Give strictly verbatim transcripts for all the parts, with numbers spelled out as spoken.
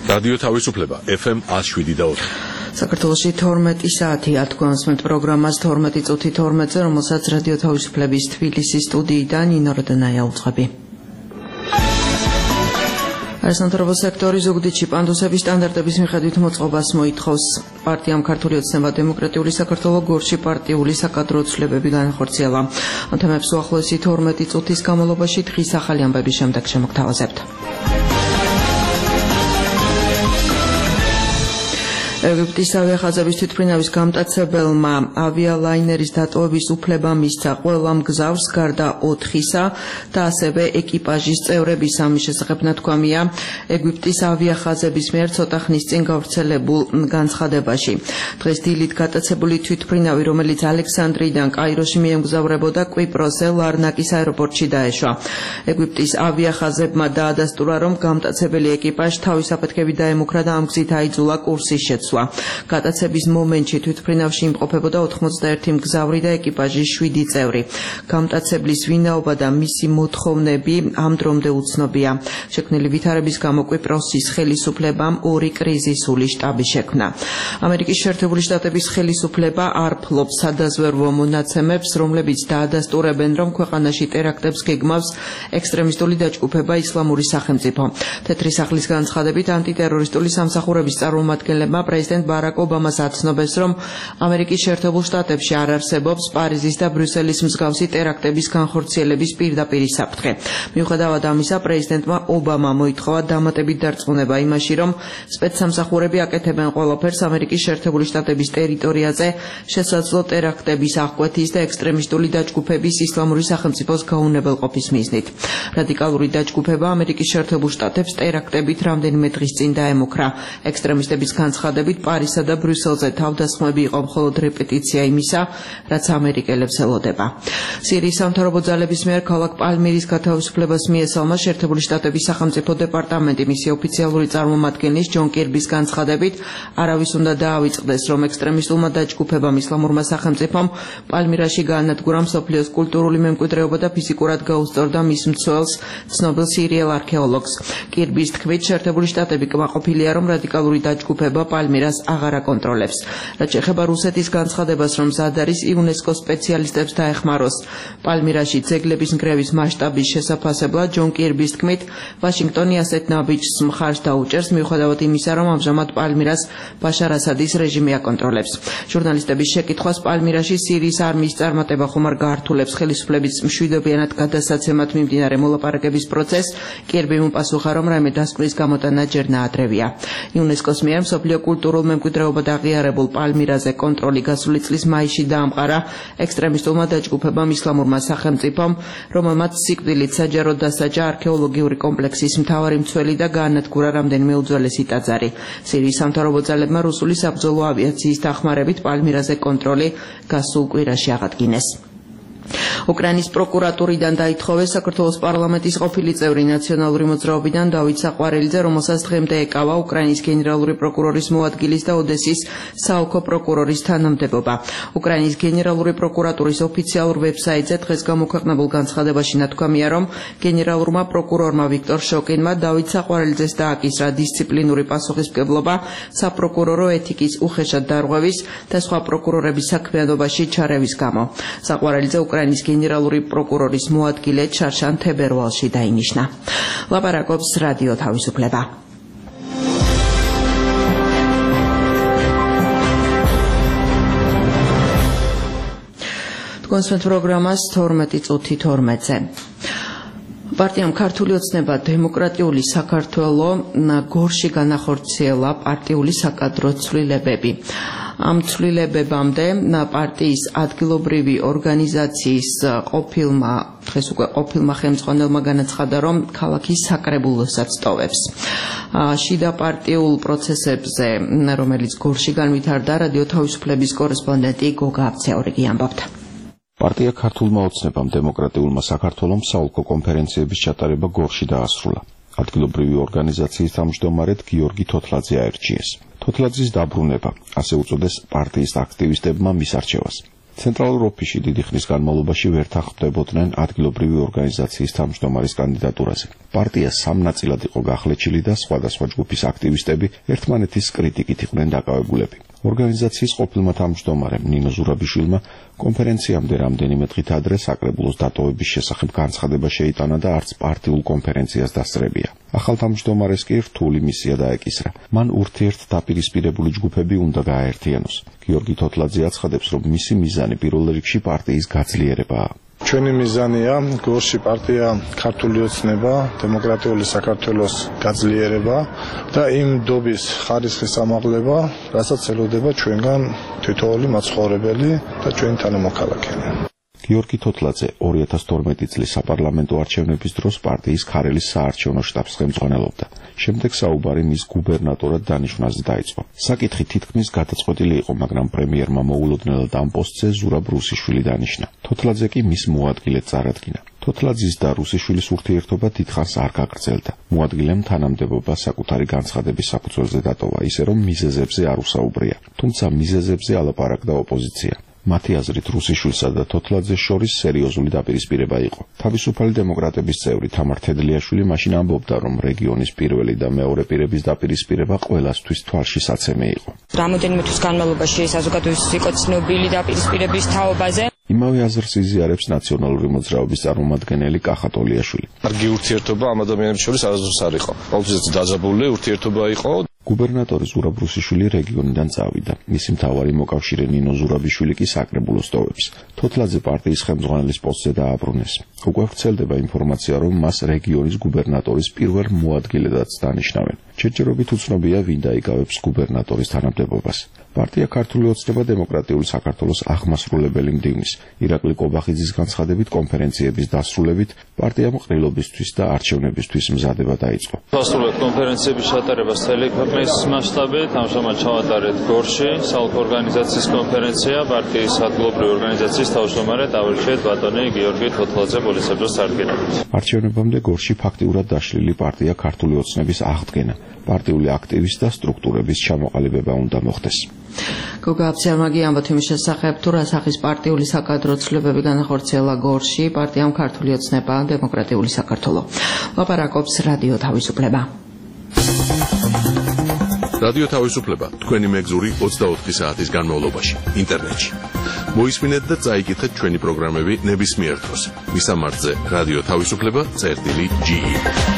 რადიო თავისუფლება ეფ ემ one oh seven და four. საქართველოში თორმეტი საათი ათქვენსმენთ პროგრამას თორმეტი წუთი თორმეტზე, რომელსაც რადიო თავისუფლების თბილისის სტუდიიდან ნინო როდონაია უძღვები. არასამთავრობო სექტორი ზუგდიდში პანდუსების სტანდარტების მიხედვით მოწყობას მოითხოვს. პარტიამ ქართული ოცნება დემოკრატიული საქართველო გორში პარტიული საკადრო ცვლილებები განახორციელა. ამ თემებს უახლოესი თორმეტი წუთის განმავლობაში დღის ახალი ამბების შემდეგ შემოგთავაზებთ. ეგვიპტის ავიახაზების თვითმფრინავის გამტაცებელმა ავიალაინერის დატოვების უფლება მისცა ყველა მგზავრს გარდა ოთხისა და ასევე ეკიპაჟის წევრების. ამის შესახებ ნათქვამია ეგვიპტის ავიახაზების მიერ ცოტა ხნის წინ გავრცელებულ განცხადებაში. დღეს დილით გატაცებული თვითმფრინავი, რომელიც ალექსანდრიიდან კაიროში მიემგზავრებოდა, კვიპროსზე ლარნაკის აეროპორტში დაეშვა. ეგვიპტის ავიახაზებმა დაადასტურა, რომ გამტაცებელი ეკიპაჟი თავის აფეთქებით დაემუქრა და ამ გზით აიძულა კურსის შეცვლა. გატაცების მომენტში თვითმფრინავში იმყოფებოდა ოთხმოცდაერთი მგზავრი და ეკიპაჟის შვიდი წევრი. გამტაცებლის ვინაობა და მისი მოთხოვნები ამ დრომდე უცნობია. შექმნილი ვითარების გამო კვიპროსის ხელისუფლებამ ორი კრიზისული შტაბი შექმნა. ამერიკის შეერთებული შტატების ხელისუფლება არ ფლობს სადაზვერვო მონაცემებს, რომლებიც დაადასტურებენ, რომ ქვეყანაში ტერაქტებს გეგმავს ექსტრემისტული დაჯგუფება ისლამური სახელმწიფო. თეთრი სახლის განცხადებით ანტიტერორისტული სამსახურების წარმომადგენლებმა პრეზიდენტ ბარაკ ობამას აცნობეს, რომ ამერიკის შეერთებულ შტატებში არ არსებობს პარიზის და ბრიუსელის მსგავსი ტერაქტების განხორციელების პირდაპირი საფრთხე. მიუხედავად ამისა, პრეზიდენტმა ობამამ მოითხოვა დამატებით დარწმუნება იმაში, რომ სპეცსამსახურები აკეთებენ ყველაფერს ამერიკის შეერთებული შტატების ტერიტორიაზე შესაძლო ტერაქტების აღკვეთის და ექსტრემისტული დაჯგუფების ისლამური სახელმწიფოს გაუნებელყოფის მიზნით. რადიკალური დაჯგუფება ამერიკის შეერთებულ შტატებს ტერაქტებით რამდენიმე დღის წინ დაემუქრა. ექსტრემისტების განცხადებით პარიზსა და ბრიუსელზე თავდასხმები იყო მხოლოდ რეპეტიცია იმისა, რაც ამერიკელებს ელოდება. სირიის სამთავრობო ძალების მიერ ქალაქ პალმირის გათავისუფლებას მიესალმა შეერთებული შტატების სახელმწიფო დეპარტამენტი. მისი ოფიციალური წარმომადგენლის ჯონ კირბის განცხადებით, არავის უნდა დაავიწყდეს, რომ ექსტრემისტულმა დაჯგუფებამ ისლამურმა სახელმწიფომ პალმირაში გაანადგურა მსოფლიოს კულტურული მემკვიდრეობა და ფიზიკურად გაუსწორდა მის მცველს, ცნობილ სირიელ არქეოლოგს. კირბის თქმით, შეერთებული შტატები კმაყოფილია, რომ რადიკალური დაჯგუფება პალმირას აღარ აკონტროლებს. რაც შეეხება რუსეთის განცხადებას, რომ მზად არის იუნესკოს სპეციალისტებს დაეხმაროს პალმირაში ძეგლების ნგრევის მასშტაბის შესაფასებლად, ჯონ კირბის თქმით, ვაშინგტონი ასეთ ნაბიჯს მხარს დაუჭერს, მიუხედავად იმისა, რომ ამჟამად პალმირას ბაშარ ასადის რეჟიმი აკონტროლებს. ჟურნალისტების შეკითხვას პალმირაში სირიის არმიის წარმატება ხომ არ გაართულებს ხელისუფლების მშვიდობიანად გადასაცემად მიმდინარე მოლაპარაკების პროცესს, კირბიმ უპასუხა, რომ რაიმე დასკვნის გამოტანა ჯერ ნაადრევია. იუნესკოს მიერ მსოფლიო კულტურულ მემკვიდრეობად აღიარებულ პალმირაზე კონტროლი გასული წლის მაისში დაამყარა ექსტრემისტულმა დაჯგუფებამ ისლამურმა სახელმწიფომ, რომელმაც სიკვდილით საჯაროდ დასაჯა არქეოლოგიური კომპლექსის მთავარი მცველი და გაანადგურა რამდენიმე უძველესი ტაძარი. სირიის სამთავრობო ძალებმა რუსული საბრძოლო ავიაციის დახმარებით პალმირაზე კონტროლი გასულ კვირაში აღადგინეს. უკრაინის პროკურატურიდან დაითხოვეს საქართველოს პარლამენტის ყოფილი წევრი ნაციონალური მოძრაობიდან დავით საყვარელიძე, რომელსაც დღემდე ეკავა უკრაინის გენერალური პროკურორის მოადგილის და ოდესის საოლქო პროკურორის თანამდებობა. უკრაინის გენერალური პროკურატურის ოფიციალურ ვებსაიტზე დღეს გამოქვეყნებულ განცხადებაში ნათქვამია, რომ გენერალურმა პროკურორმა ვიქტორ შოკინმა დავით საყვარელიძეს დააკისრა დისციპლინური პასუხისმგებლობა საპროკურორო ეთიკის უხეშად დარღვევის და სხვა პროკურორების საქმიანობაში ჩარევის გამო. საყვარელიძე უკრაინის გენერალური პროკურორის მოადგილედ შარშან თებერვალში დაინიშნა. ლაპარაკობს რადიო თავისუფლება. თქვენსმენთ პროგრამას თორმეტი წუთი თორმეტზე. პარტიამ ქართული ოცნება დემოკრატიული საქართველო გორში განახორციელა პარტიული საკადრო ცვლილებები. ამ ცვლილებებამდე პარტიის ადგილობრივი ორგანიზაციის ყოფილმა დღეს უკვე ყოფილმა ხელმძღვანელმა განაცხადა, რომ ქალაქის საკრებულოსაც ტოვებს. შიდა პარტიულ პროცესებზე, რომელიც გორში განვითარდა, რადიო თავისუფლების კორესპონდენტი გოგა აბცეორიგი ამბობდა. პარტია ქართულმა ოცნებამ დემოკრატიულმა საქართველომ საოლქო კონფერენციების ჩატარება გორში დაასრულა. ადგილობრივი ორგანიზაციის თავმჯდომარედ გიორგი თოთლაძე აერჩიეს. თოთლაძის დაბრუნება, ასე უწოდეს პარტიის აქტივისტებმა მის არჩევას. ცენტრალურ ოფისში დიდი ხნის განმავლობაში ვერ თანხმდებოდნენ ადგილობრივი ორგანიზაციის თავმჯდომარის კანდიდატურაზე. პარტია სამ ნაწილად იყო გახლეჩილი და სხვადასხვა ჯგუფის აქტივისტები ერთმანეთის კრიტიკით იყვნენ დაკავებულები. ორგანიზაციის ყოფილმა თავმჯდომარემ ნინო ზურაბიშვილმა კონფერენციამდე რამდენიმე დღით ადრე საკრებულოს დატოვების შესახებ განცხადება შეიტანა და არც პარტიულ კონფერენციას დასწრებია. ახალ თავმჯდომარეს კი რთული მისია დაეკისრა. მან ურთიერთდაპირისპირებული ჯგუფები უნდა გააერთიანოს. გიორგი თოთლაძე აცხადებს, რომ მისი მიზანი პირველ რიგში პარტიის გაძლიერებაა. ჩვენი მიზანია გორში პარტია ქართული ოცნება, დემოკრატიული საქართველოს გაძლიერება და იმ დობის ხარისხის ამაღლება, რასაც ელოდება ჩვენგან თითოეული მაცხოვრებელი და ჩვენი თანამოქალაქენი. გიორგი თოთლაძე ორი ათას თორმეტი წლის საპარლამენტო არჩევნების დროს პარტიის ქარელის საარჩევნო შტაბს ხელმძღვანელობდა. შემდეგ საუბარი მის გუბერნატორად დანიშვნაზე დაიწყო. საკითხი თითქმის გადაწყვეტილი იყო, მაგრამ პრემიერმა მოულოდნელად ამ პოსტზე ზურაბ რუსიშვილი დანიშნა. თოთლაძე კი მის მოადგილედ წარადგინა. თოთლაძის და რუსიშვილის ურთიერთობა დიდხანს არ გაგრძელდა. მოადგილემ თანამდებობა საკუთარი განცხადების საფუძველზე დატოვა, ისე რომ მიზეზებზე არ უსაუბრია. თუმცა მიზეზებზე ალაპარაკდა ოპოზიცია. მათი აზრით რუსიშვილსა და თოთლაძეს შორის სერიოზული დაპირისპირება იყო. თავისუფალი დემოკრატების წევრი თამარ თედლიაშვილი მაშინ ამბობდა, რომ რეგიონის პირველი და მეორე პირების დაპირისპირება ყველასთვის თვალში საცემი იყო. რამოდენიმე თვის განმავლობაში საზოგადოების იყო ცნობილი დაპირისპირების თაობაზე. იმავე აზრს იზიარებს ნაციონალური მოძრაობის წარმომადგენელი კახა ტოლიაშვილი. კარგი ურთიერთობა ამ ადამიანებს შორის არასდროს არ იყო. ყოველთვის დაძაბული ურთიერთობა იყო. გუბერნატორი ზურაბ რუსიშვილი რეგიონიდან წავიდა. მისი მთავარი მოკავშირე ნინო ზურაბიშვილი კი საკრებულოს ტოვებს. თოთლაძე პარტიის ხელმძღვანელის პოსტზე დააბრუნეს. უკვე ვრცელდება ინფორმაცია, რომ მას რეგიონის გუბერნატორის პირველ მოადგილედაც დანიშნავენ. ჯერჯერობით უცნობია, ვინ დაიკავებს გუბერნატორის თანამდებობას. პარტია ქართული ოცნება დემოკრატიული საქართველოს აღმასრულებელი მდივნის ირაკლი კობახიძის განცხადებით კონფერენციების დასრულებით პარტიამ ყრილობისთვის და არჩევნებისთვის მზადება დაიწყო. დასრულებით კონფერენციების ჩატარებას მთელი ქვეყნის მასშტაბით ამჟამად ჩავატარეთ გორში საალკო ორგანიზაციის კონფერენცია პარტიის ადგილობრივი ორგანიზაციის თავმჯდომარე დავრჩეთ ბატონი გიორგი თოთლაძე პოლიციის წარდგენებით. არჩევნებამდე გორში ფაქტიურად დაშლილი პარტია ქართული ოცნების აღდგენა, პარტიული აქტივის და სტრუქტურების ჩამოყალიბება უნდა მოხდეს. გოგა აბზერმაგი ამბობთ იმის შესახებ, თუ რა სახის პარტიული საკადრო ცვლილებები განახორციელა გორში პარტიამ ქართული ოცნება დემოკრატიული საქართველო. ლაპარაკობს რადიო თავისუფლება. რადიო თავისუფლება თქვენი მეგზური ოცდაოთხი საათის განმავლობაში ინტერნეტში. მოისმინეთ და წაიკითხეთ ჩვენი პროგრამები ნებისმიერ დროს. მისამართზე რადიო თავისუფლება წერტილი ჯი ი.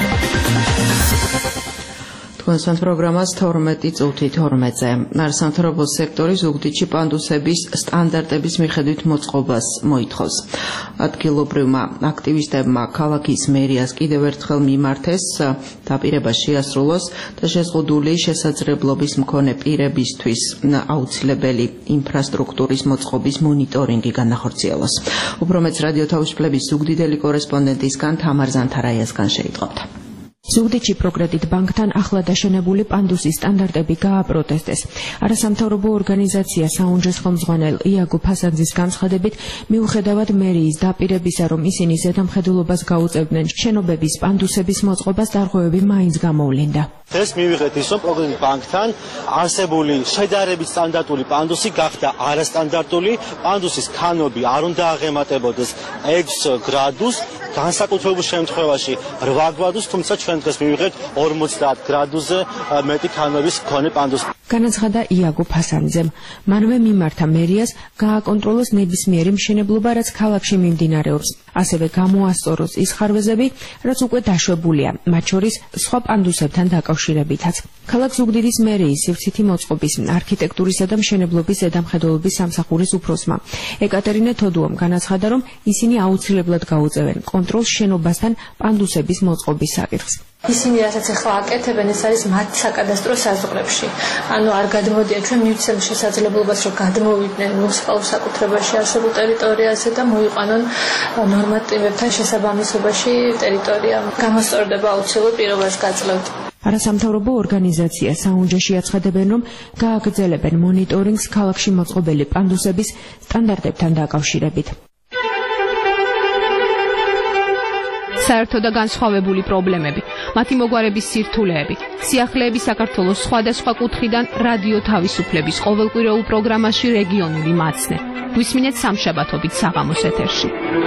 თქვენს პროგრამას თორმეტი წუთი თორმეტზე. არასამთავრობო სექტორი ზუგდიდში პანდუსების სტანდარტების მიხედვით მოწყობას მოითხოვს. ადგილობრივმა აქტივისტებმა ქალაქის მერიას კიდევ ერთხელ მიმართეს დაპირება შეასრულოს და შეზღუდული შესაძლებლობის მქონე პირებისთვის აუცილებელი ინფრასტრუქტურის მოწყობის მონიტორინგი განახორციელოს. უფრო მეც რადიო თავისუფლების ზუგდიდელი კორესპონდენტისგან თამარ ზანთარაიასგან შეიტყობთ. ზუგდიდში პროგრედიტ ბანკთან ახლა დაშენებული პანდუსის სტანდარტები გააპროტესტეს. არასამთავრობო ორგანიზაცია საუნჯეს ხელმძღვანელ იაგო ფასანძის განცხადებით, მიუხედავად მერიის დაპირებისა, რომ ისინი ზედამხედველობას გაუწევდნენ შენობების პანდუსების მოწყობას, დარღვევები მაინც გამოვლინდა. ეს მივიღეთ ის, რომ პროგრედიტ ბანკთან არსებული შედარებით სტანდარტული პანდუსი გახდა არასტანდარტული, პანდუსის ქანობი არ უნდა აღემატებოდეს ექვს გრადუსს, განსაკუთრებულ შემთხვევაში რვა გრადუსს, თუმცა ჩვენ დღეს მივიღეთ ორმოცდაათ გრადუსზე მეტი ქანობის მქონე პანდუსი. განაცხადა იაგო ფასანძემ. მანვე მიმართა მერიას გააკონტროლოს ნებისმიერი მშენებლობა, რაც ქალაქში მიმდინარეობს. ასევე გამოასწოროს ის ხარვეზები, რაც უკვე დაშვებულია, მათ შორის სხვა პანდუსებთან დაკავშირებითაც. ქალაქ ზუგდიდის მერიის სივრცითი მოწყობის არქიტექტურისა და მშენებლობის ზედამხედველობის სამსახურის უფროსმა ეკატერინე თოდუამ განაცხადა, რომ ისინი აუცილებლად გაუწევენ კონტროლს შენობასთან პანდუსების მოწყობის საკითხს. ისინი რასაც ახლა აკეთებენ, ეს არის მათ საკადასტრო საზღვრებში. ანუ არ გადმოდიან, ჩვენ მივცემ შესაძლებლობას, რომ გადმოვიდნენ მუნიციპალურ საკუთრებაში არსებულ ტერიტორიაზე და მოიყვანონ ნორმატივებთან შესაბამისობაში ტერიტორია. გამოსწორდება აუცილებლად პირობას გაძლევთ. არასამთავრობო ორგანიზაცია საუნჯეში აცხადებენ, რომ გააგრძელებენ მონიტორინგს ქალაქში მოწყობილი პანდუსების სტანდარტებთან დაკავშირებით. საერთო და განსხვავებული პრობლემები. მათი მოგვარების სირთულეები. სიახლეები საქართველოს სხვადასხვა კუთხიდან რადიო თავისუფლების ყოველკვირეულ პროგრამაში რეგიონული მაცნე. გვისმინეთ სამშაბათობით საღამოს ეთერში.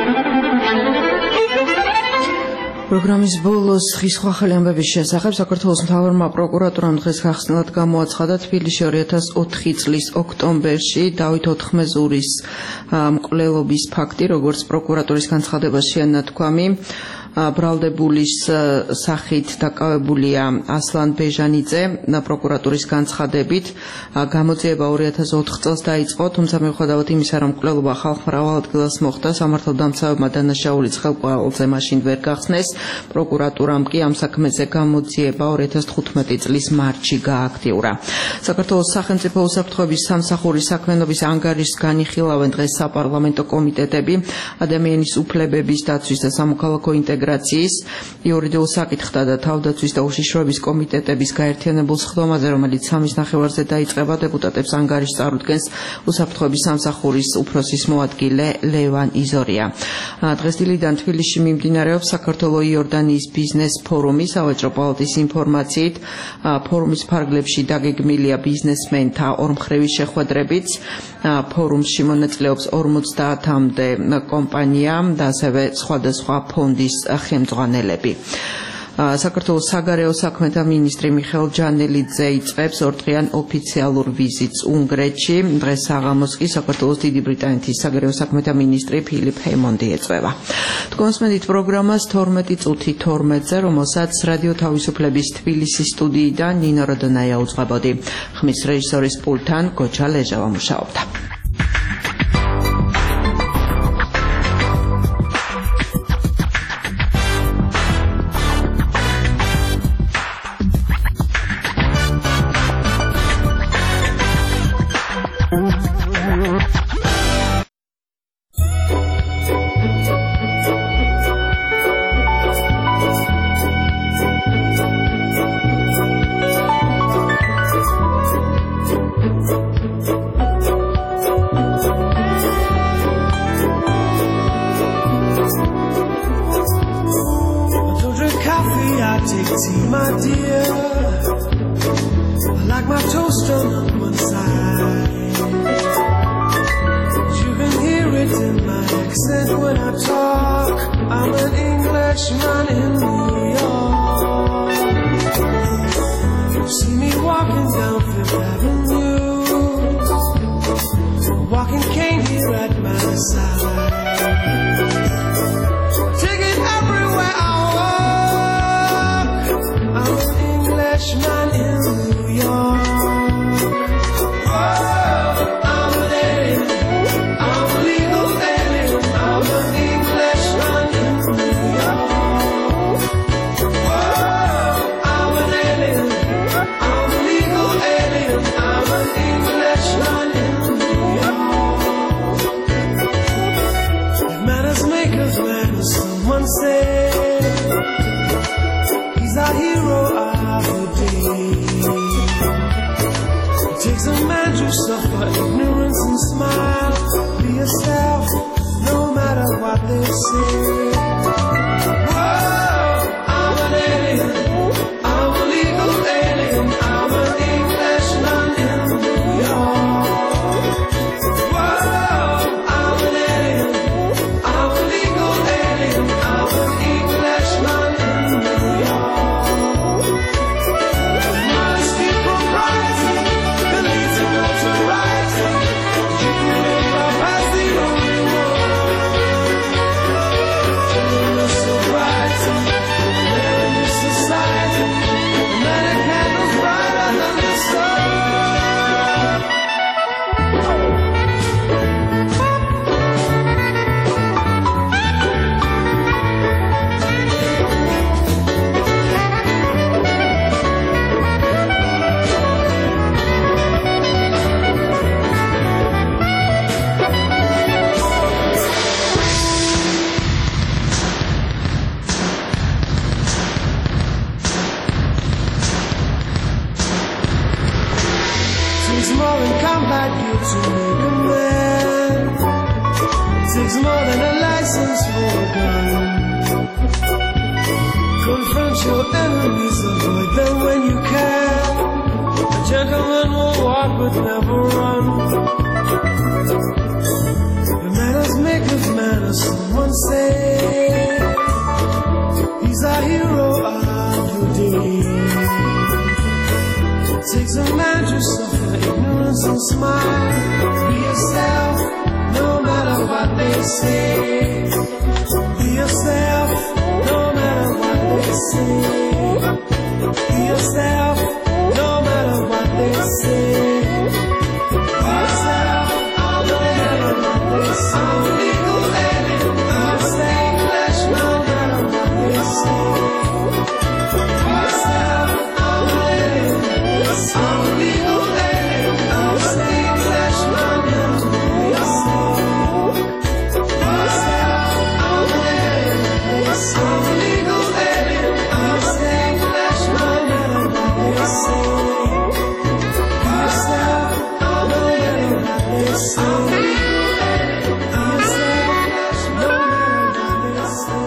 პროგრამის ბოლოს ხის სხვა ხელი ამბების შესახებ საქართველოს მთავარმა პროკურატურამ დღეს გახსნილად გამოაცხადა თბილისში ორი ათას ოთხი წლის ოქტომბერში დავით ოთხმეზურის მკვლელობის ფაქტი, როგორც პროკურატურის განცხადებაშია ნათქვამი. ბრალდებულის სახით დაკავებულია ასლან ბეჟანიძე. პროკურატურის განცხადებით გამოძიება ორი ათას ოთხ წელს დაიწყო, თუმცა მიუხედავად იმისა, რომ მკვლელობა ხალხმა მრავალ ადგილას მოხდა, სამართალდამცავებმა დანაშაულის ხელმძღვანელზე მაშინ ვერ გახსნეს. პროკურატურამ კი ამ საქმეზე გამოძიება ორი ათას თხუთმეტი წლის მარტში გააქტიურა. საქართველოს სახელმწიფო უსაფრთხოების სამსახურის საქმიანობის ანგარიშს განიხილავენ დღეს საპარლამენტო კომიტეტები, ადამიანის უფლებების დაცვის და სამოქალაქო ინტეგრაციის იურიდიულ საკითხთა და თავდაცვის და უშიშროების კომიტეტების გაერთიანებულ სხდომაზე, რომელიც სამის ნახევარზე დაიწყება, დეპუტატებს ანგარიშს წარუდგენს უსაფრთხოების სამსახურის უფროსის მოადგილე ლევან იზორია. დღეს დილიდან თბილისში მიმდინარეობს საქართველო-იორდანიის ბიზნეს ფორუმი. სავაჭრო პალატის ინფორმაციით, ფორუმის ფარგლებში დაგეგმილია ბიზნესმენთა ორმხრივი შეხვედრებიც. ფორუმში მონაწილეობს ორმოცდაათამდე კომპანია და ასევე სხვადასხვა ფონდის ხელმძღვანელები. საქართველოს საგარეო საქმეთა მინისტრი მიხეილ ჯანელიძე იწყებს ორდღიან ოფიციალურ ვიზიტს უნგრეთში. დღეს საღამოს კი საქართველოს დიდი ბრიტანეთის საგარეო საქმეთა მინისტრი ფილიპ ჰეიმონდი ეწვევა. თქვენსმენით პროგრამას თორმეტი წუთი თორმეტზე, რომელსაც რადიო თავისუფლების თბილისის სტუდიიდან ნინო როდონაია უძღვებოდი. ხმის რეჟისორის პულტთან გოჩა ლეჟავა მუშაობდა. your enemies, avoid them when you can. A gentleman will walk but never run. The manners make of manners, someone say. He's a hero of the day. It takes a man to suffer ignorance and smile. Be yourself, no matter what they say. Be yourself, no matter what they say. Be yourself, no matter what they say. Be yourself, no matter what they say. I'm legal alien, I'm saying flesh, no matter what they say. Be yourself, I'm alien, I'm legal alien, I'm saying flesh, no matter what they say. Be yourself, I'm alien, I'm legal alien, I'm saying flesh, no matter what they say. Be yourself, I'm alien, I'm legal alien, I'm saying flesh, no matter what they say.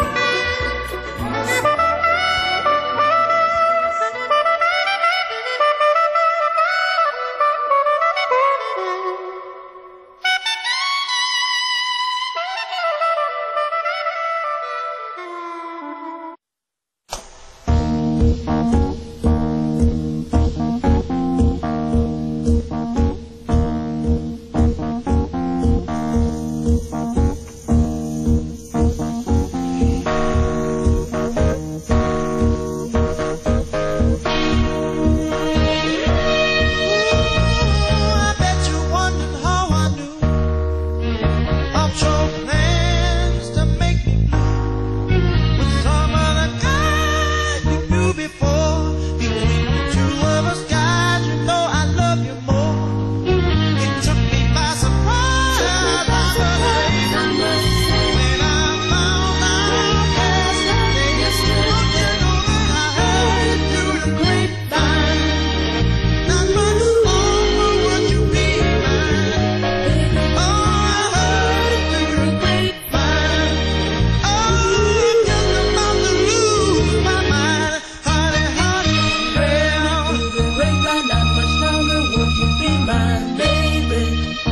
I bet you wondered how I knew of your plans to make me blue with some other guy you knew before. Between the two of us, guys, you know I love you more. It took me by surprise, I must say, when I found out yesterday. Looking over, I heard it through the grapevine. Not much longer would you be mine. Oh, I heard it through the grapevine. Oh, I'm just about to lose my mind. Honey, honey, well, through the grapevine, not much longer would you be mine, baby.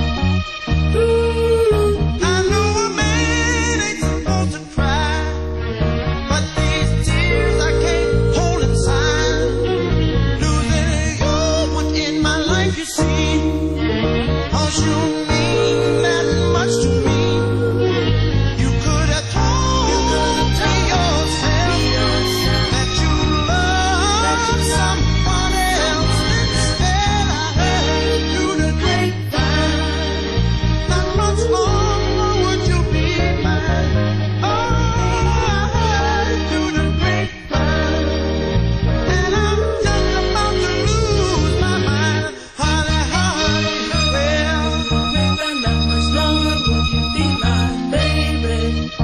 I know a man ain't supposed to cry, but these tears I can't hold inside. Losing you was in my life, you see. 'Cause you mean that much to me. You could have told me yourself that you love someone else. Instead, I heard it through the grapevine. Not much longer would you be mine. Oh, I heard it through the grapevine. And I'm just about to lose my mind. Honey, honey, well, grapevine, not much longer would you be mine, baby.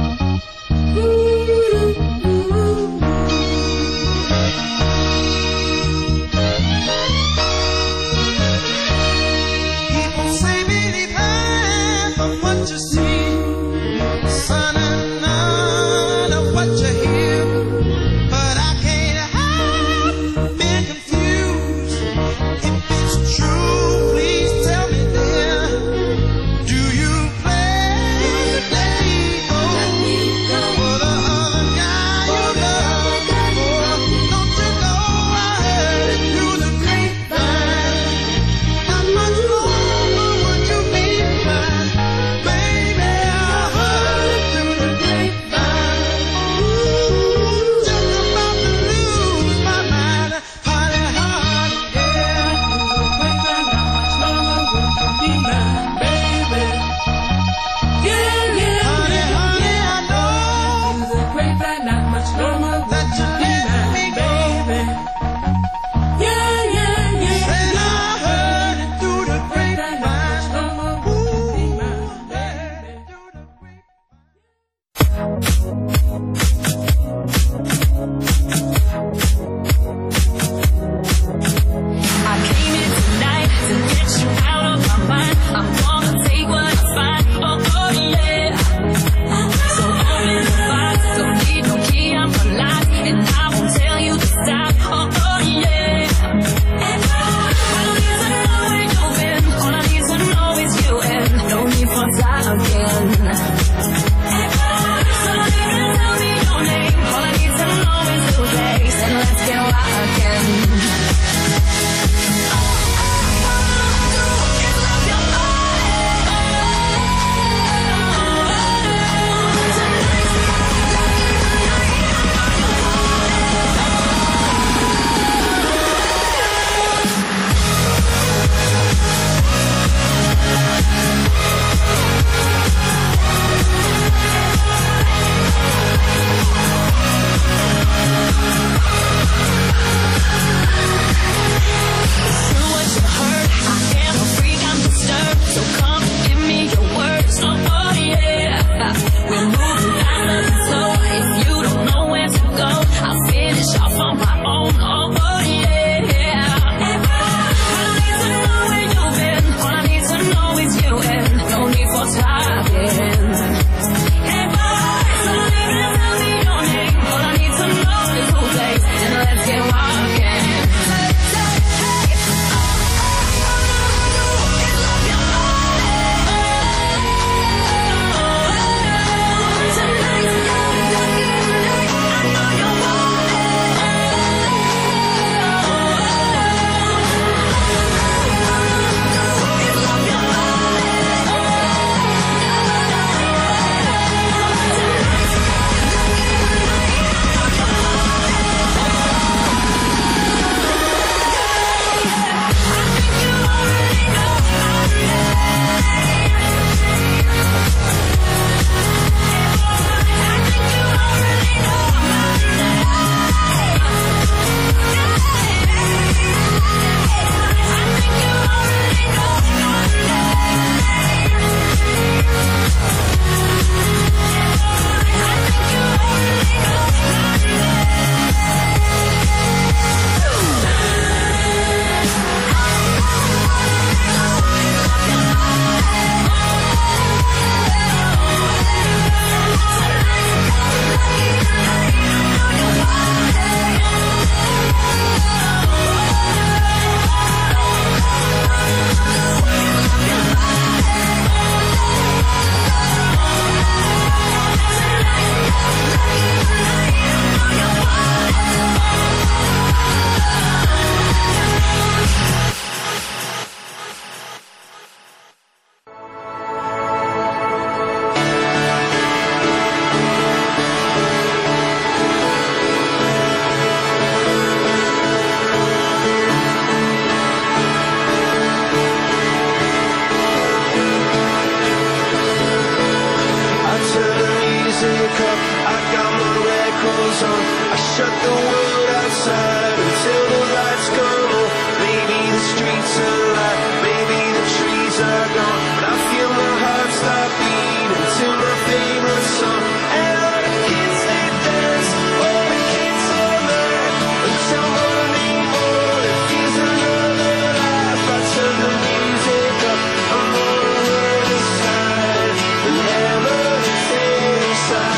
People say believe half of what you see, son, and none of what you hear. But I can't help being confused. If it's true, please tell me, dear. Do you plan to let me go for the other guy you love? Or don't you know I heard it through the grapevine? Not much longer would you be mine, baby. goes on. I shut the world outside until the lights come on. Maybe the streets are alive, maybe the trees are gone. But I feel my heart stop beating to my favorite song. And all the kids they dance, all the kids are mad until Monday morning feels another life. I turn the music up, I'm on the other side and hammer inside.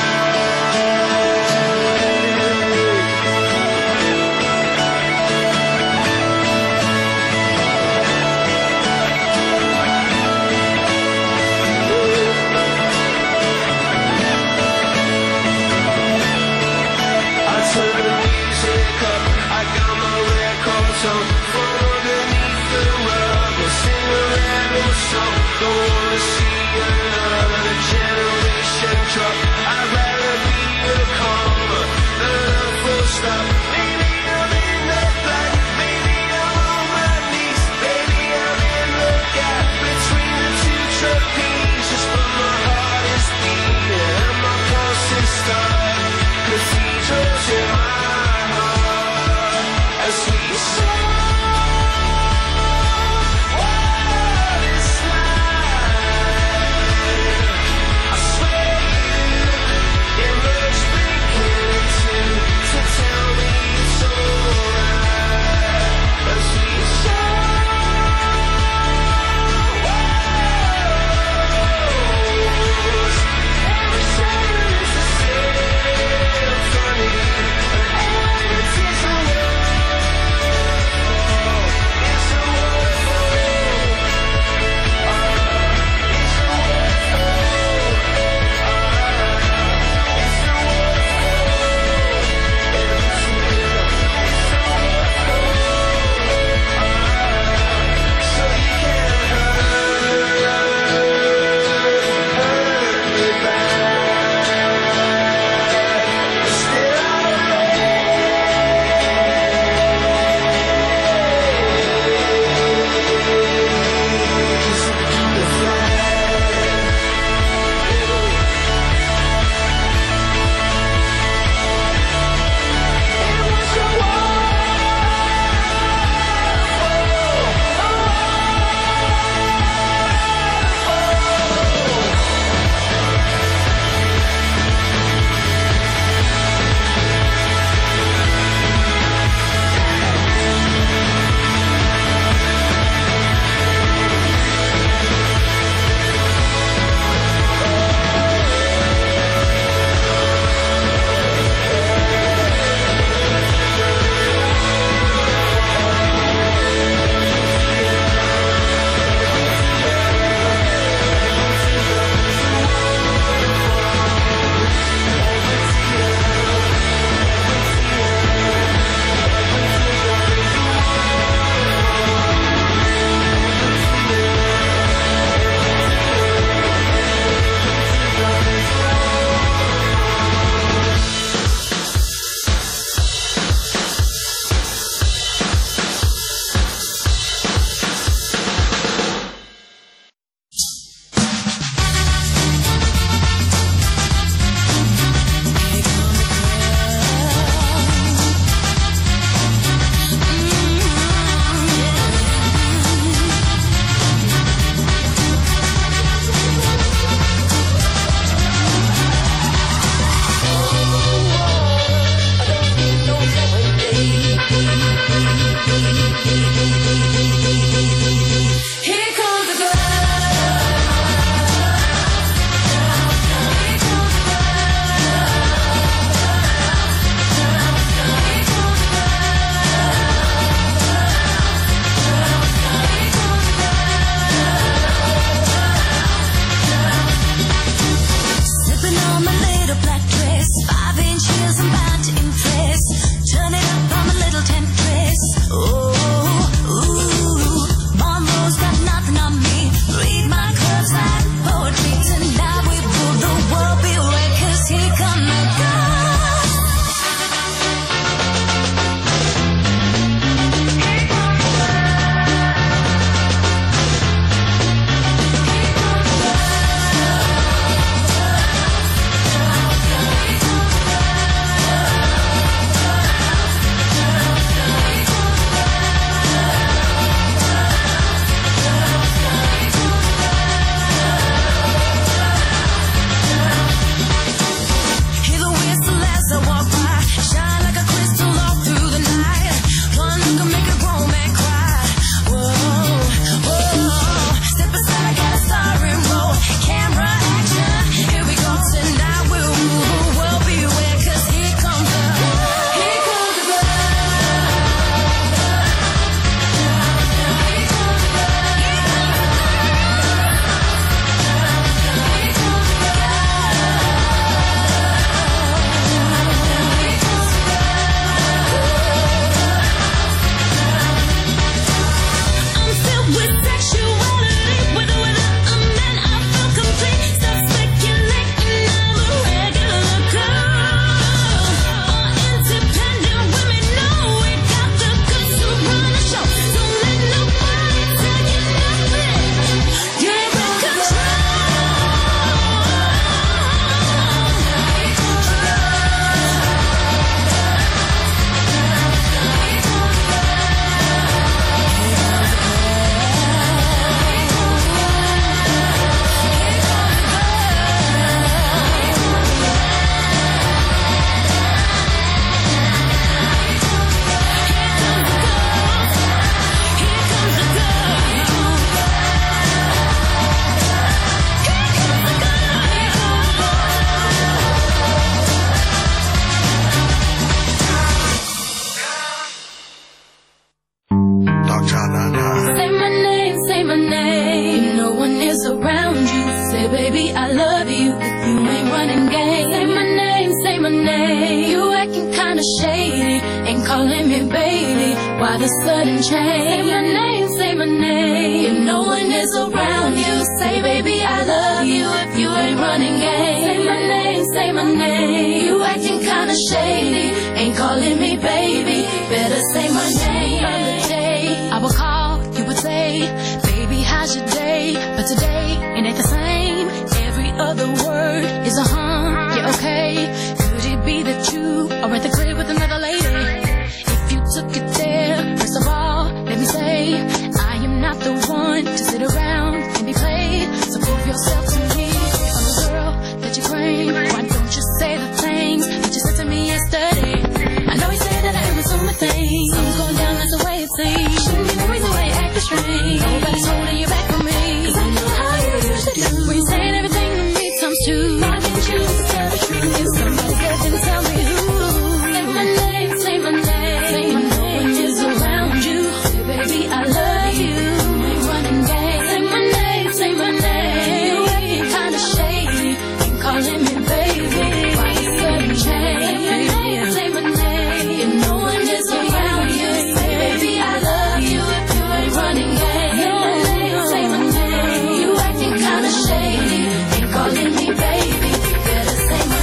love you if you ain't running game. Say my name, say my name. You acting kinda shady, ain't calling me baby. Why the sudden change? Say my name, say my name. If no one is around you, say baby I love you if you ain't running game. Say my name, say my name. You acting kinda shady, ain't calling me baby. Better say my name. The other day I would call, you would say, baby how's your day? But today it ain't the same. Every other word is a huh, yeah okay. Could it be that you are at the crib with another lady? If you took it there, first of all, let me say, I am not the one to sit around and be played. So prove yourself to me. I'm the girl that you claim. Why don't you say the things that you said to me yesterday? I know you said that I am assuming things. Something's going down, that's the way it seems. Shouldn't be the reason why you acting strange. Nobody's holding you back from me, 'cause I know how you usually do. When you saying everything to me times two. Why can't you just tell the truth? If somebody's there, then tell me who. Say my name, say my name. Say my name is around you. Say baby I love you. Ain't running game. Say my name, say my name. You acting kinda shady, ain't calling me baby. Why you sudden change? Say my name, say my name. If no one is around you, say baby I love you if you ain't running game. Say my name, say my name. You acting kinda shady, ain't calling me baby. Better say my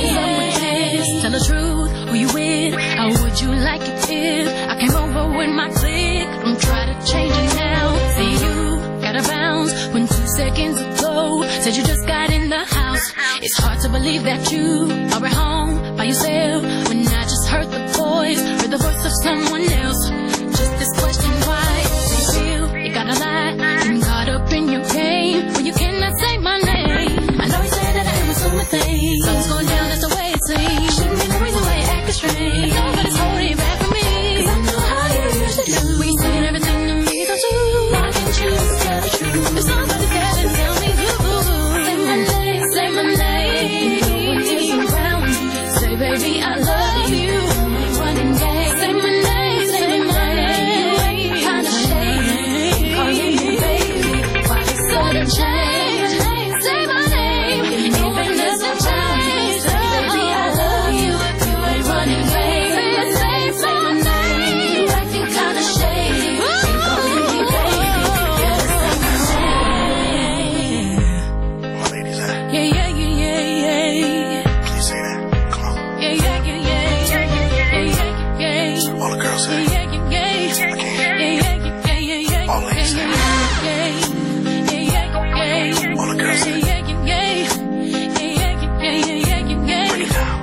name. Tell the truth, who you with? How would you like it if I came over with my clique? Don't try to change it now. See you gotta bounce when two seconds ago said you just got in the house. It's hard to believe that you are at home by yourself when I just heard the voice, heard the voice of someone else. Just this question, why do you feel you gotta lie? Getting caught up in your game when you cannot say my name. I know you said that I am assuming things. Something's going down, that's the way it seems. Shouldn't be the reason why you acting strange. Nobody's holding you back from me, 'cause I know how you usually do. When you saying everything to me, don't you? Why can't you just tell the truth? If somebody's there, then tell me who. Say my name, say my name. No one is around you. Say baby I love you. Ain't running game. Say my name, say my name. You ain't kinda shady, calling me baby. Why the sudden change? Say my name. Even there's a change. Say baby I love you if you ain't running game. Say my name. You acting kinda shady, ain't calling me baby. Better say my name. My ladies at? Yeah, yeah, yeah, yeah, yeah. Can you say that? Come on. Yeah, yeah, yeah, yeah, yeah, yeah, yeah, yeah. All the girls say. Yeah, yeah, yeah, yeah. I can't hear. Yeah, yeah, yeah, yeah, yeah. All ladies say. Yeah, yeah, yeah, yeah. All the girls say. Yeah, yeah, yeah, yeah, yeah, yeah, yeah, yeah. Break it down.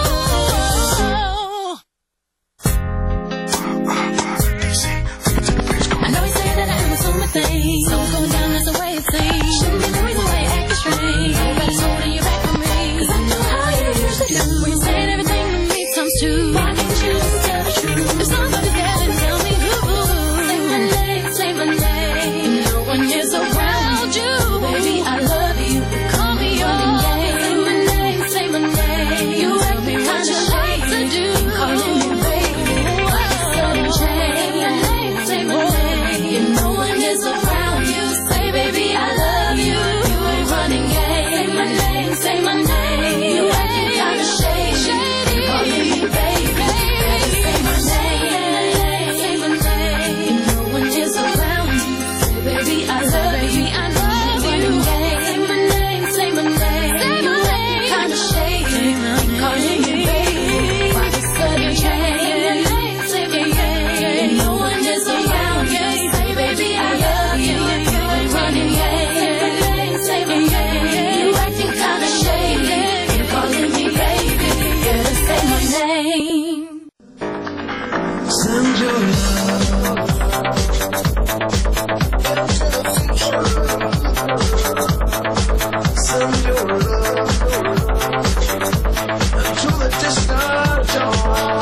Oh. D C, let me take a page. Come I on. know he said that I am assuming things. Something's going down, that's the way it seems. Shouldn't be the reason why you acting strange. Nobody's holding you back from me, 'cause I know how you usually do. When you saying everything to me times two. Why can't you just tell the truth? If somebody's there, then tell me who. Say my name, say my name. No one is around you. Baby, I love you. Call me yours. Say my name, say my name. You act me what you like to do. Calling me baby. Why the sudden change? Say my name. If no one is around you, say baby I love you. You ain't running game. Say my name, say my name. You acting kinda shady, calling me baby. Say my name, say my name. If no one is around you, say baby I love you. I love you. Say my name, say my name. You acting kinda shady, calling me baby. Why the sudden change? Say my name. If no one is around you, say baby I love you. You ain't running game. Say my name. You acting kinda shady, calling me baby. Better say my name. Send your love. Send your love to the distant shore.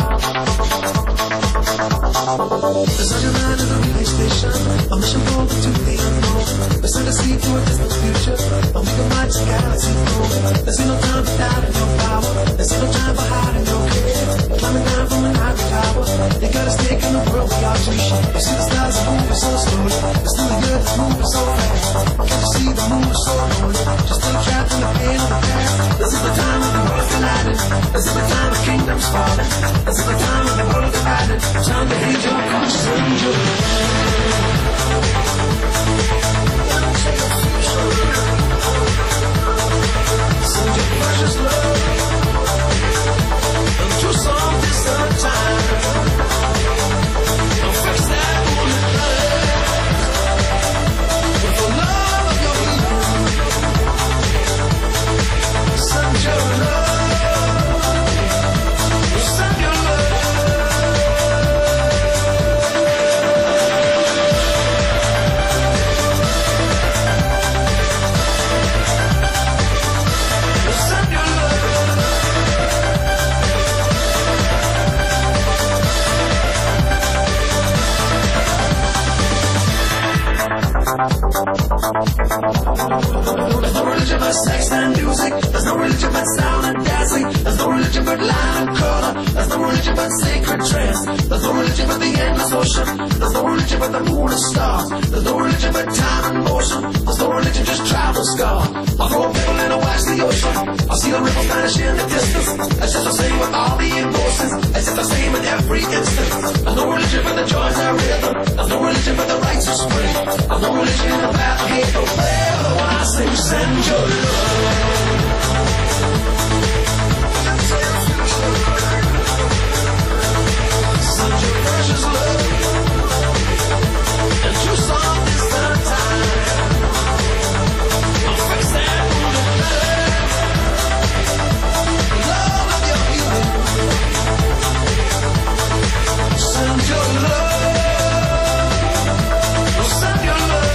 There's such a man in a space station, a mission forward to the unknown. Let's send a seed to a distant future, and we can watch the galaxy grow. There's no time for doubting your power. There's no time for hiding your care. Climbing down from an ivory tower, you got a stake in the world we are too short. You see the stars are moving so slowly, it's still the good that's moving so fast. Can't you see the moon is so lonely? Just still trapped in the pain but sex and music. There's no religion but sound and dancing. There's no religion but line and color. There's no religion but sacred trance. There's no religion but the endless ocean. There's no religion but the moon and stars. There's no religion but time and motion. There's no religion, just travel scar. I'll throw a pebble and I'll watch the ocean. I'll see the ripples vanish in the distance. It's just the same with all the emotions. It's just the same in every instant. There's no religion but the joys and rhythm. There's no religion but the rights of spring. There's no religion in the path of hate. No prayer, but when I say send your love. Send your precious love. And too soft is the time. I'll fix that wounded nerve. Love of your healing. Send your love. Send your love.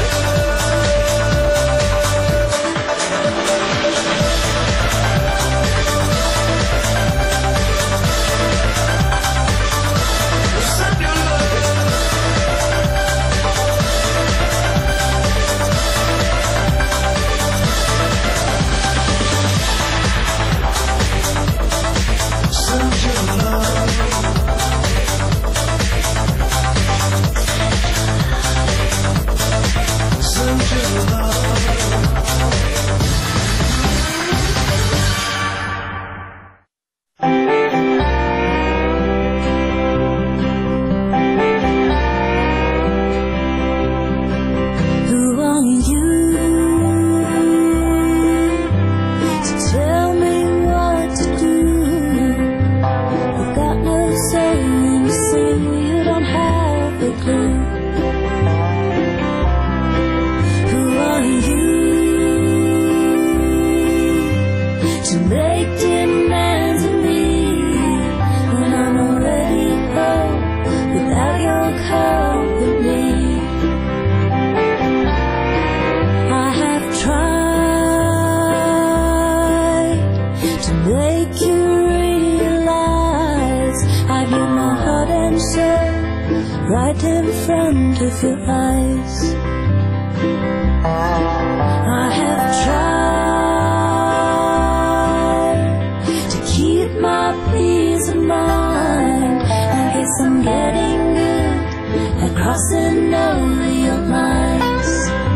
Right in front of your eyes, I have tried to keep my peace of mind. I guess I'm getting good at crossing over your lines.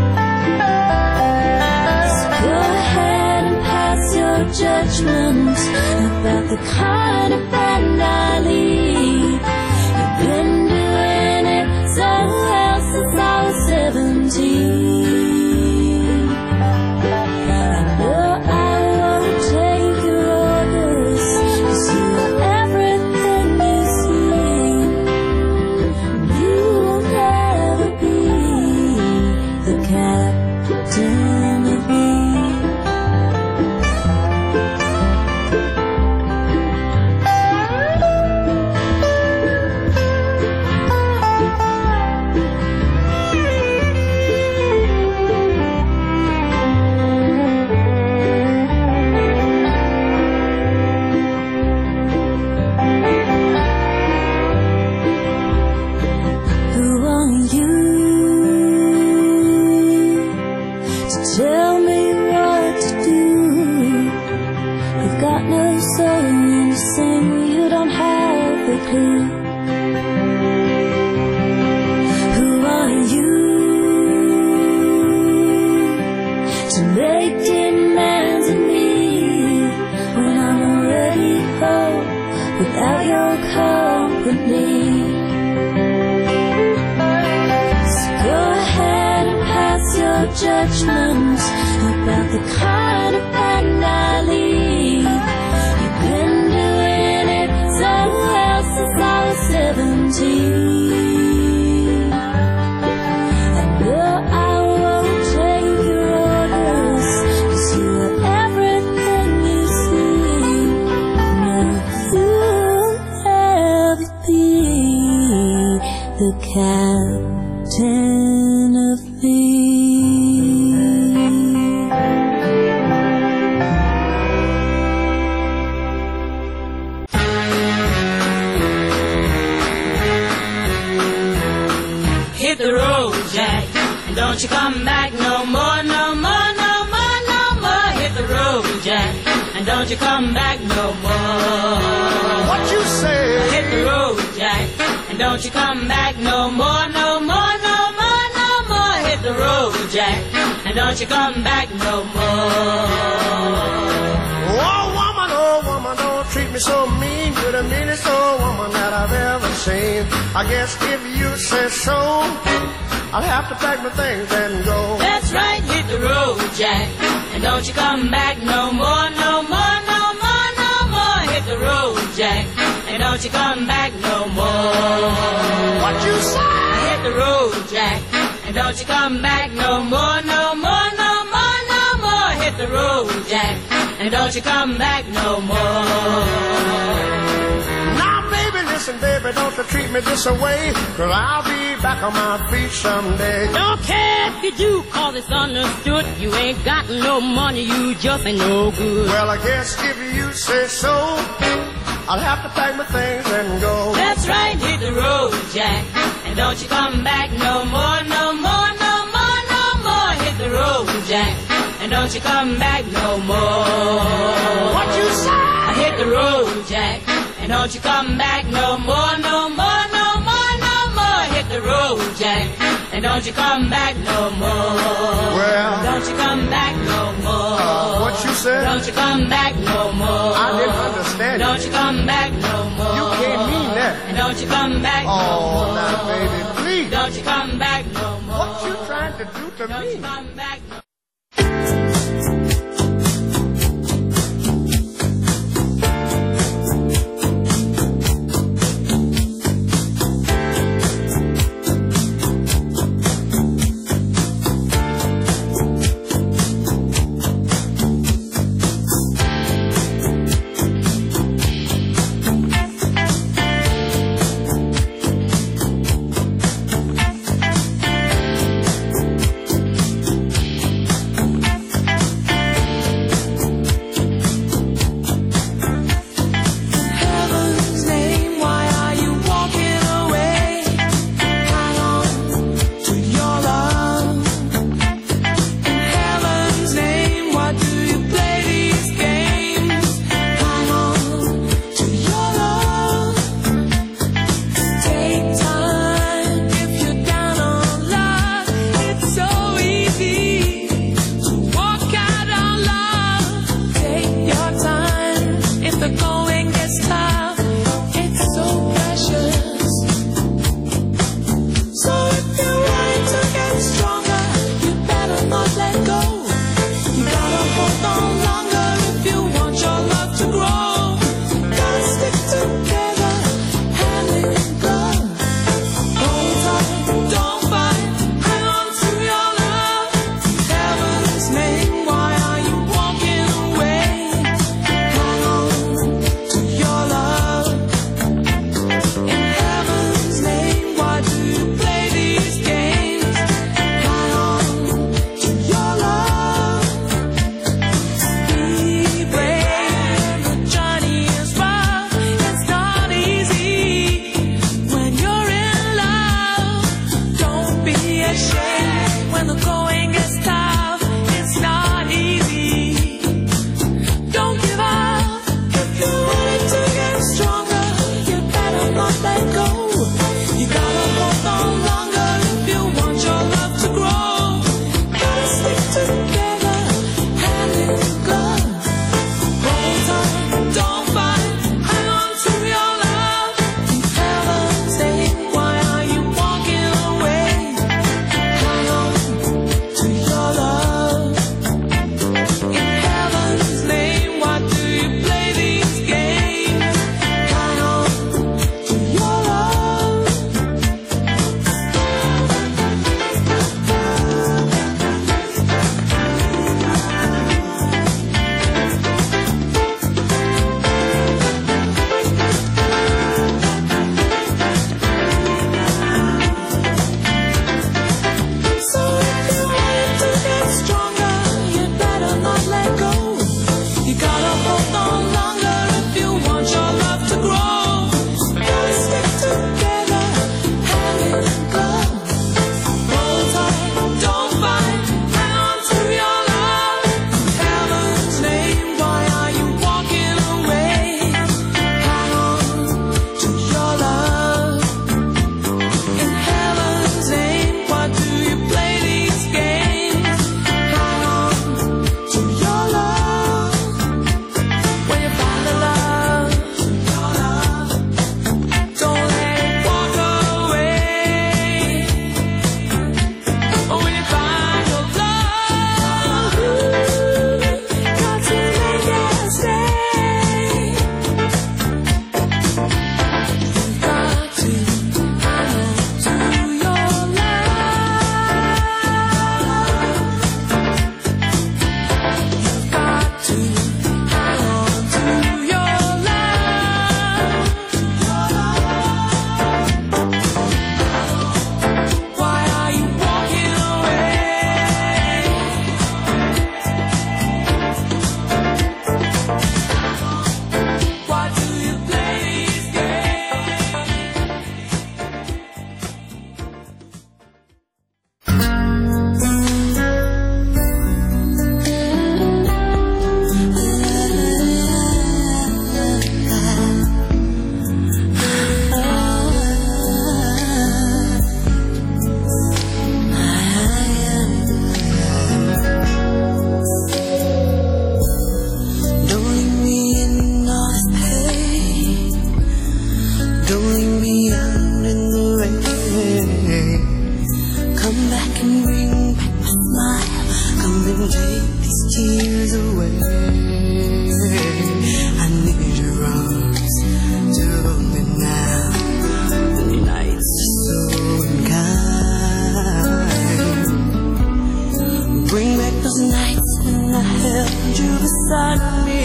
So go ahead and pass your judgment about the kind of band I lead. You've been doing it so well since I was seventeen. I know I won't take your orders, 'cause you are everything you seem. You will never be the captain of me. Tell me what to do. You've got no soul and you sing, you don't have a clue. Who are you to make demands of me when I'm already home without your company? So go ahead and pass your judgment about the kind of band I lead. You've been doing it so well since I was seventeen. I know I won't take your orders, 'cause you are everything you seem. No, you'll never be the captain of me. Hit the road, Jack, and don't you come back no more, no more, no more, no more. Hit and don't you come back no more. What you say? Hit the road, Jack, and don't you come back no more, no more, no more, no more. Hit the road, Jack, and don't you come back no more. Oh, woman, oh, woman, don't treat me so mean. You're the meanest old woman that I've ever seen. I guess if you say so, I'll have to pack my things and go. That's right, hit the road, Jack, and don't you come back no more, no more, no more, no more. Hit the road, Jack, and don't you come back no more. What you say? Hit the road, Jack, and don't you come back no more, no more, no more, no more. Hit the road, Jack, and don't you come back no more. Now, baby, listen, baby, don't you treat me this way, 'cause I'll be back on my feet someday. Don't care if you do, 'cause it's understood. You ain't got no money, you just ain't no good. Well, I guess if you say so, I'll have to pack my things and go. That's right, hit the road, Jack, and don't you come back no more, no more, no more, no more. Hit the road, Jack, and don't you come back no more. What you say? Hit the road, Jack, and don't you come back no more, no more, no more, no more. Hit the road, Jack, and don't you come back no more. Well, don't you come back no more. Uh, what you said? Don't you come back no more. I didn't understand. Don't you come back no more. You can't mean that. And don't you come back oh, no more. Oh, now, baby, please. Don't you come back no more. What you trying to do to don't me? You come back no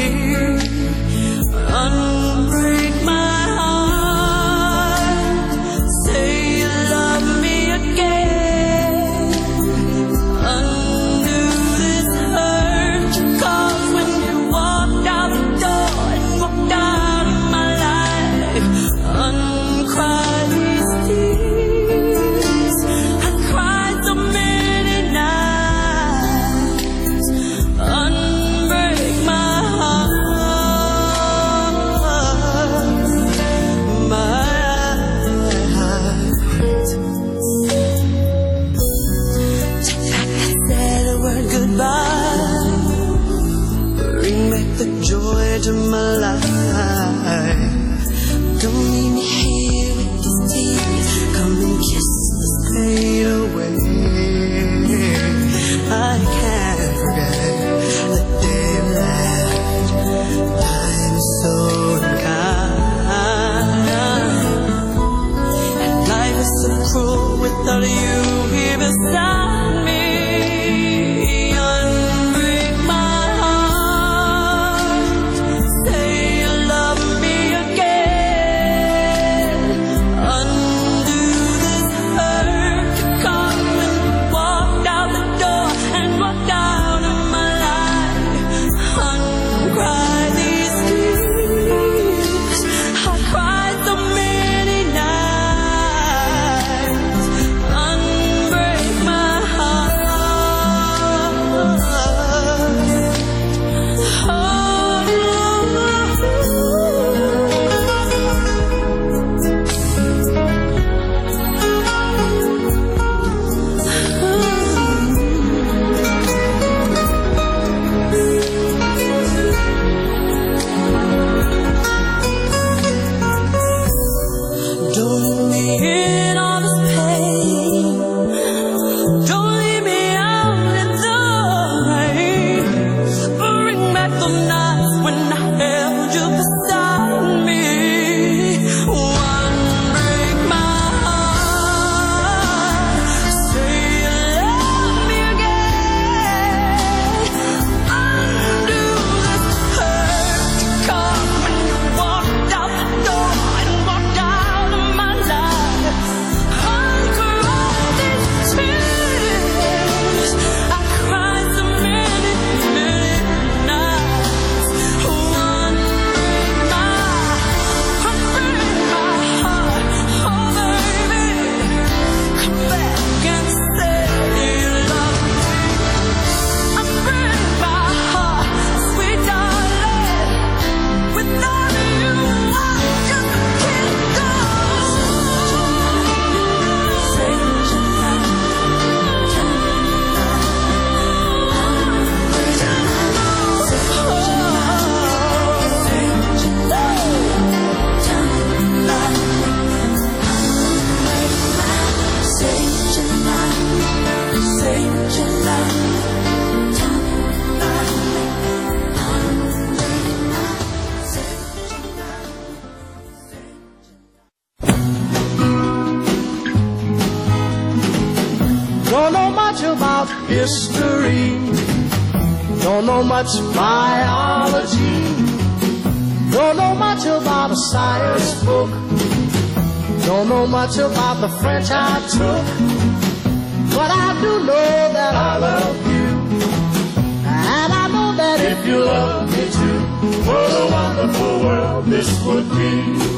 unbreak my heart. Say you love me again. Undo this hurt you caused when you walked out the door and walked out of my life. Uncry these tears. I cried so many nights. Unbreak my heart, my heart. Take back that sad word goodbye. Bring back the joy to my life. Don't leave me here with these tears. Come and kiss this pain away. I can't forget the day we left. Time is so unkind, and life is so cruel without you here beside me. Unbreak my heart. Say you love me again. Undo this hurt you caused when you walked out the door and walked out of my life. Uncry these tears. I cried so many nights. Unbreak my heart. Don't leave me in all this pain. Don't leave me out in the rain. Bring back the nights when I held you beside me. Unbreak my heart. Say you love me again. Undo this hurt you caused when you walked out the door and walked out of my life. Uncry these tears. I cried so many, many nights. Unbreak my, unbreak my heart. Oh baby, come back and say you love me. Unbreak my heart, sweet darling. Without you, I just can't go. Say you love me. Don't know much about history. Don't know much biology. Don't know much about a science book. Don't know much about the French I took. But I do know that I love you. And I know that if you love me too, what a wonderful world this would be.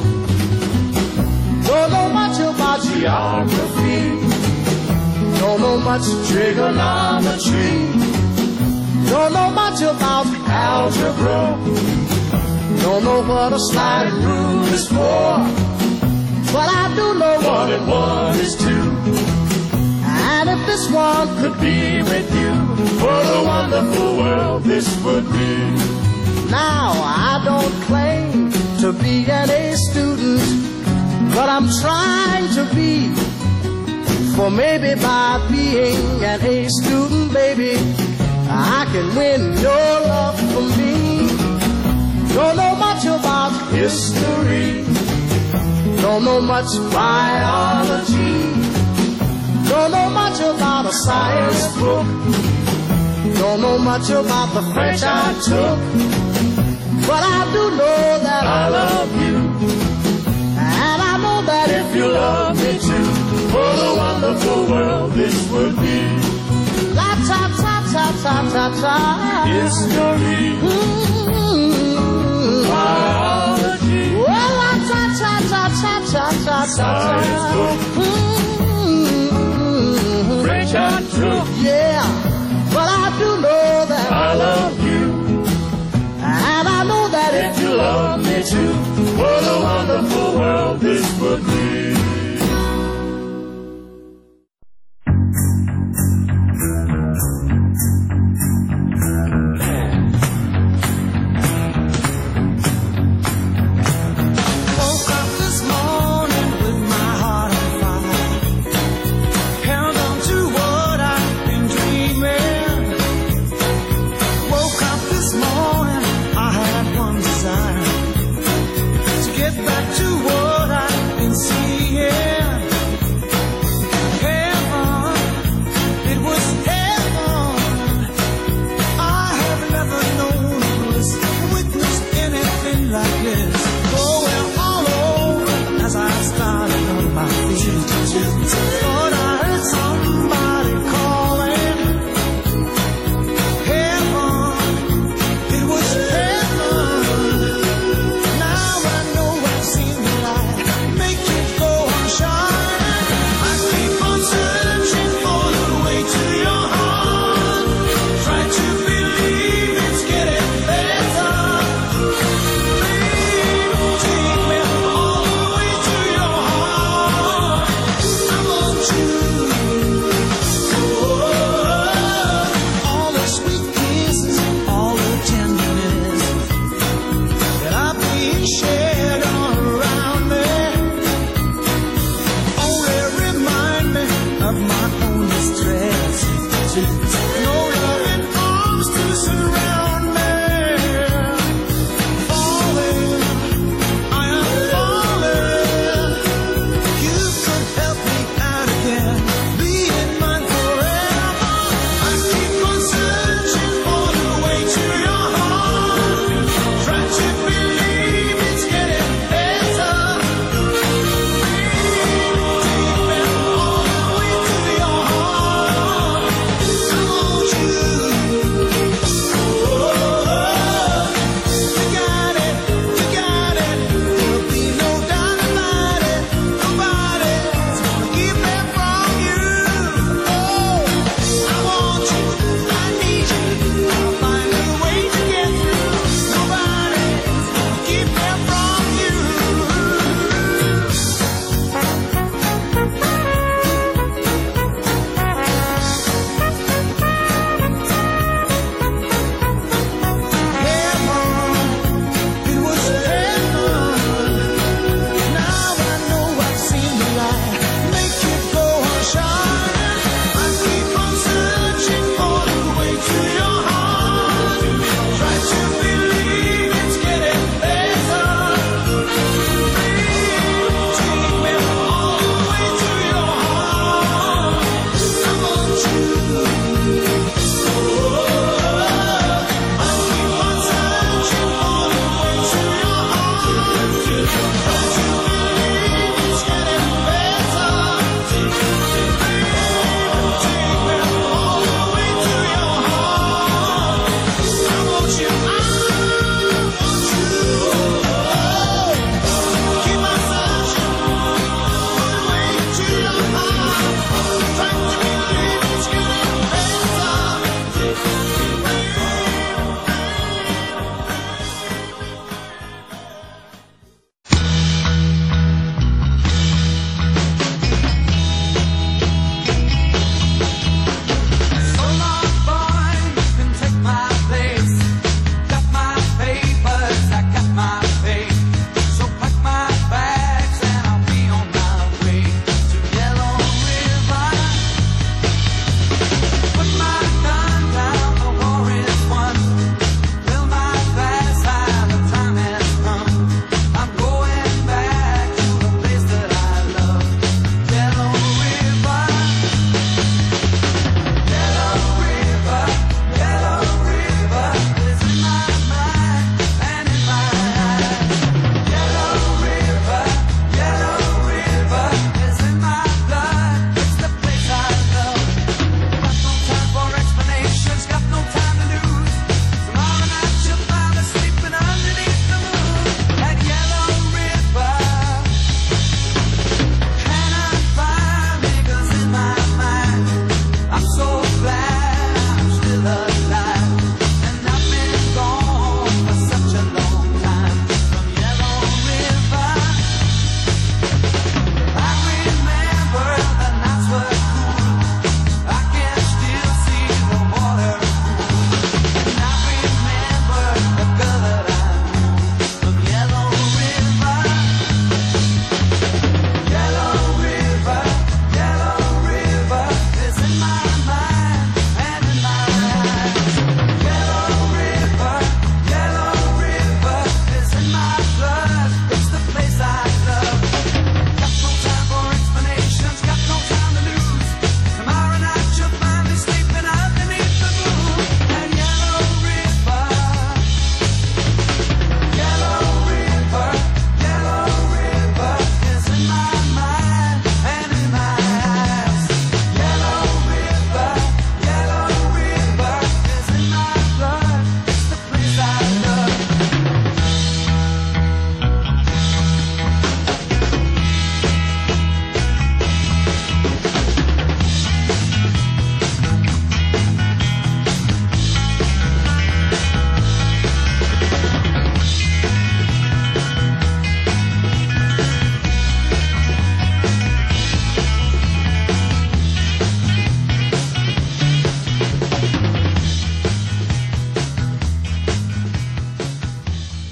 Don't know much about geography. Don't know much trigonometry. Don't know much about algebra. Don't know what a sliding rule is for. But I do know one and one is two. And if this one could be with you, what a wonderful world this would be. Now I don't claim to be an A student, but I'm trying to be. For maybe by being an A student, baby, I can win your love for me. Don't know much about history. Don't know much biology. Don't know much about a science book. Don't know much about the French I took. do know that I love you. And I know that if you love me too, what a wonderful world this would be. La ta ta ta ta ta ta. History. Mm-hmm. Biology. Well, la ta ta ta ta ta ta ta. Science book. Mm-hmm. French and true. Yeah, but I do know that I love you. And I know that if you love me too, what a wonderful world this would be.